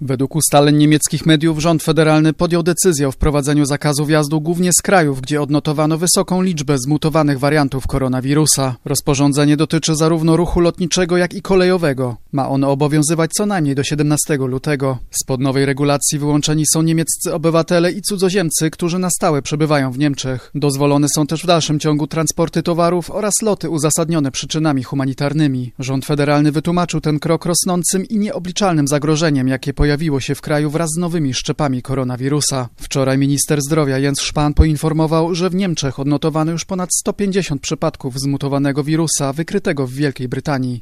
Według ustaleń niemieckich mediów rząd federalny podjął decyzję o wprowadzeniu zakazu wjazdu głównie z krajów, gdzie odnotowano wysoką liczbę zmutowanych wariantów koronawirusa. Rozporządzenie dotyczy zarówno ruchu lotniczego, jak i kolejowego. Ma ono obowiązywać co najmniej do 17 lutego. Spod nowej regulacji wyłączeni są niemieccy obywatele i cudzoziemcy, którzy na stałe przebywają w Niemczech. Dozwolone są też w dalszym ciągu transporty towarów oraz loty uzasadnione przyczynami humanitarnymi. Rząd federalny wytłumaczył ten krok rosnącym i nieobliczalnym zagrożeniem, jakie pojawiło się w kraju wraz z nowymi szczepami koronawirusa. Wczoraj minister zdrowia Jens Spahn poinformował, że w Niemczech odnotowano już ponad 150 przypadków zmutowanego wirusa wykrytego w Wielkiej Brytanii.